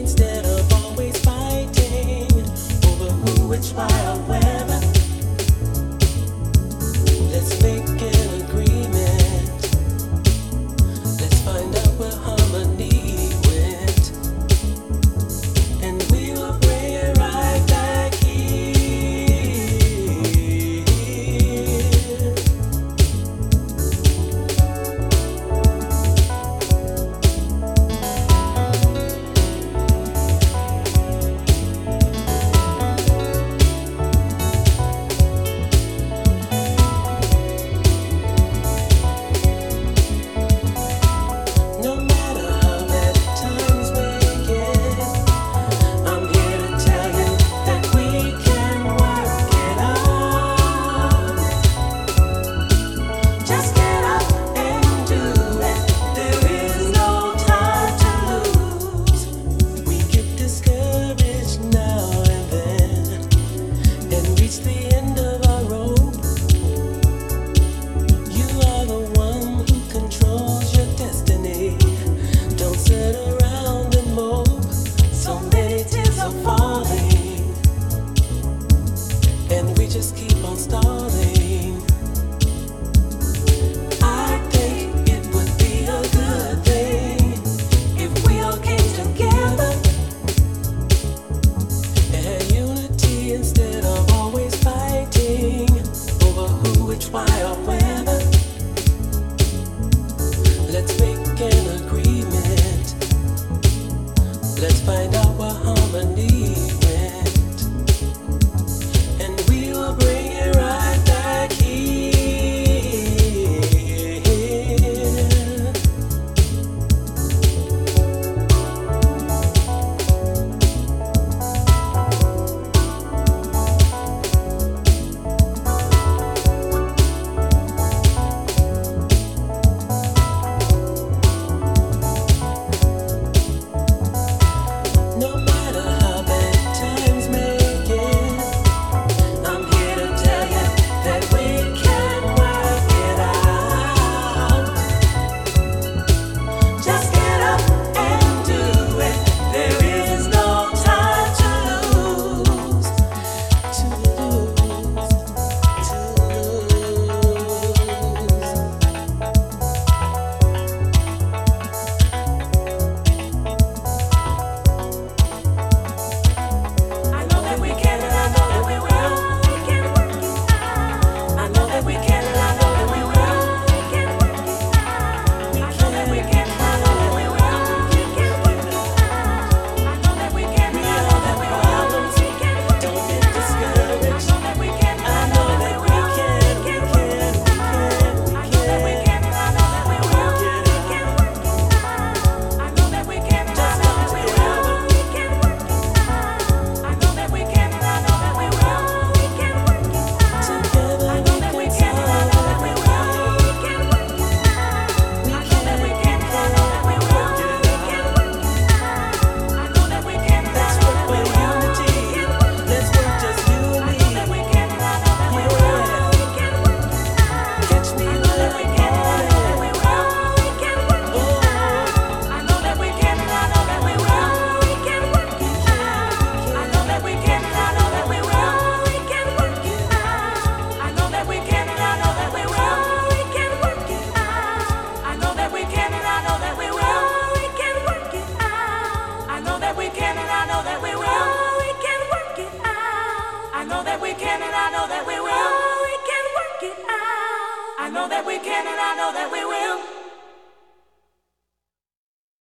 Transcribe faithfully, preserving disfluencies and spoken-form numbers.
instead of always fighting over who, which, why, or whether. Let's make an agreement. Let's find out where harmony went, and we will bring it right back here. No matter how bad times may get, I'm here to tell you that we can work it out. Just get up and do it. There is no time to lose. We get discouraged now and then and reach the end of our rope. You are the one who controls your destiny. Don't sit around and mope. So many tears are falling, and we just keep on stalling. I think it would be a good thing if we all came together and had unity instead of always fighting over who, which, why, or whether. Let's make an agreement. Let's find